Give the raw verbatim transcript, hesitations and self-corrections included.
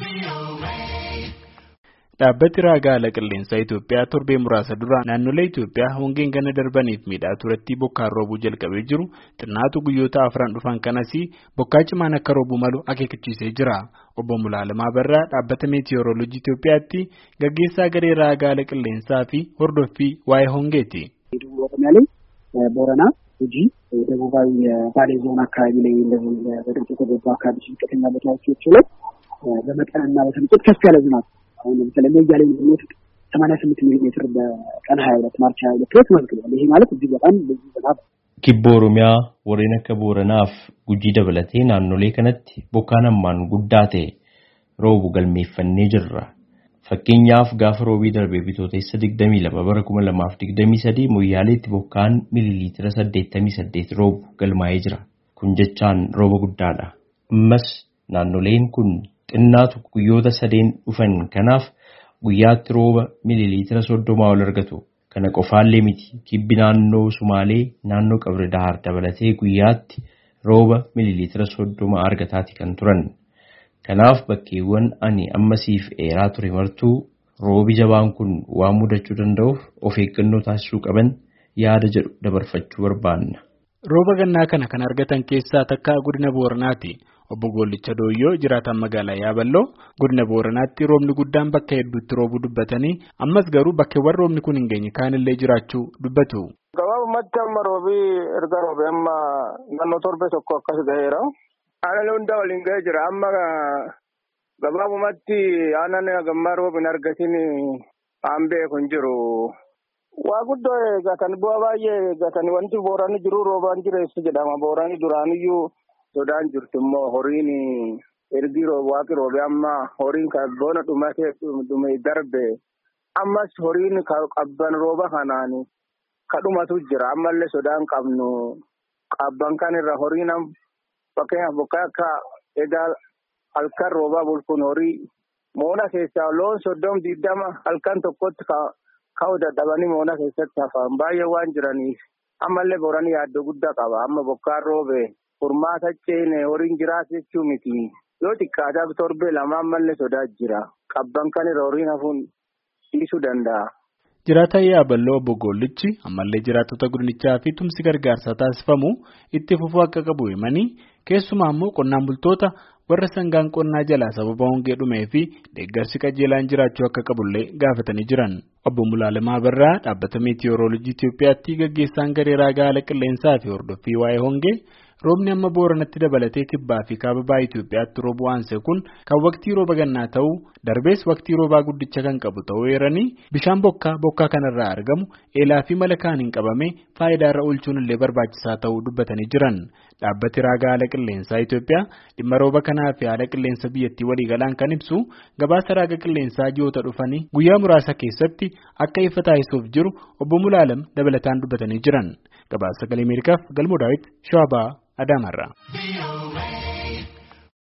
Dhaabbati raagaa haala qilleensaa Itoophiyaa torbee muraasa dura naannolee Itoophiyaa hongeen ganna darbaniif miidhaa turetti bokkaan roobuu jalqabee jiru xinnaatu guyyoota afran dhufan kanas bokkaa cimaan akka roobuu malu akeekachiisee jira. Obbo Mulaalamaa Barraa dhaabbata meetiyoorooloojii Itoophiyaatti gaggeessaa garee raagaa haala qilleensaa fi hordoffii waa'ee hongeeti. ቦረና ጉጂ ደቡባዊ ባሌ ዞን አካባቢ ላይ እንደዚህ በድርቅ የተጎዱ አካባቢዎች ከፍተኛ ቦታዎች ላይ በመጠንና በተመጠን ከፍ ያለ ዝናብ አሁን ለምሳሌ ሞያሌ ነው ሰማንያ ስምንት ሚሊ ሜትር በቀን ሃያ ሁለት ማርች ሃያ ሁለት ድረስ መዝግቧል። ይሄ ማለት እጅግ በጣም ብዙ ዝናብ ኪቦ ኦሮሚያ ወሬነ ከቦረናፍ ጉጂ ደበለቴ ናኖሌ ከነቲ ቦካናማን ጉዳቴ ሮቡ ገልሜፈኔ ጅራ Fakkeenyaaf gaafa roobii darbee bitootessa digdamii lama bara kuma lamaaf digdamii sadii Moyyaaleetti bokkaan miiliiliitira saddeettamii saddeet roobu galmaa'ee jira. Kun jechaan rooba guddaadha. Ammas naannoleen kun xinnaatu guyyoota sadeen dhufan kanaaf guyyaatti rooba miiliiliitira soddoma ol argatu. Kana qofaallee miti kibbi naannoo Sumaalee naannoo Qabri Dahaar dabalatee guyyaatti rooba miiliiliitira soddoma argataati kan turan. Kanaaf bakkeewwan ani ammasiif eeraa ture martuu roobi jabaan kun waan mudachuu danda'uuf of eeggannoo taasisuu qaban yaada jedhu dabarfachuu barbaanna. Rooba gannaa kana kan argatan keessaa takka godina Booranaati. Obbo Gollicha Dooyyoo jiraatan magaalaa Yaaballoo godina Booranaatti roobni guddaan bakka hedduutti roobuu dubbatanii ammas garuu bakkeewwan roobni kun hin geenye kaanillee jiraachuu dubbatu. Gabaabumatti amma roobii erga roobee amma naannoo torbee tokko akkas ga'eera. Aannan hunda waliin ga'ee jira. Amma gabaabumatti aannan gammaa roobin argatiin hambee kun jiru. Waa guddoo eeggatan bu'aa baay'ee eeggatan wanti boorani jiru roobaan jireessu jedhama. Boorani duraaniyyuu sodaan jirtu immoo horiin ergi waaqi roobee amma horiin kan boona dhumatee dhume darbe ammas horiin qabban rooba kanaan kadhumatu jira. Ammallee sodaan qabnu qabban kan irra horiin Fakkeenyaaf bokkaa akka edaa halkan roobaa bulkuun horii moona keessaa loon soddom digdama halkan tokkotti ka'uu dadhabanii moona keessatti hafan baay'ee waan jiraniif ammallee Boorani yaaddoo guddaa qaba. Amma bokkaan roobee furmaata ceene horiin jiraatu jechuu miti. Yoo xiqqaataaf torbee lama ammallee sodaa jira. Qabban kan irra horiin hafuun dhiisuu danda'a. Jiraataa Yaaballoo Obbo Gollichi ammallee jiraattota godinichaa fi tumsi gargaarsaa taasifamu itti fufuu akka qabu himanii keessumaa immoo qonnaan bultoota warra sangaan qonnaa jalaa sababa hongee dhumee fi deeggarsi qajeelaan jiraachuu akka qabullee gaafatanii jiran. Obbo Mulaalamaa Barraa dhaabbata meetiyoorooloojii Itoophiyaatti gaggeessaan garee raagaa haala qilleensaa fi hordoffii waa'ee hongee roobni amma Booranatti dabalatee kibbaa fi kaabaa Itoophiyaatti roobuu aansee kun kan waqtii rooba gannaa ta'uu darbees waqtii roobaa guddicha kan qabu ta'uu eeranii bishaan bokkaa bokkaa kanarraa argamu eelaa fi mala kaaniin qabame faayidaarra oolchuun illee barbaachisaa ta'uu dubbatanii jiran. Dhaabbati raagaa haala qilleensaa Itoophiyaa dhimma rooba kanaa fi haala qilleensa biyyattii waliigalaan kan ibsu gabaasa raaga qilleensaa ji'oota dhufanii guyyaa muraasa keessatti akka ifa taasisuuf jiru Obbo Mulaalam dabalataan dubbatanii jiran. Gabaasa Sagalee Ameerikaaf Galmoo Daawit Shawabaa Adaamarraa.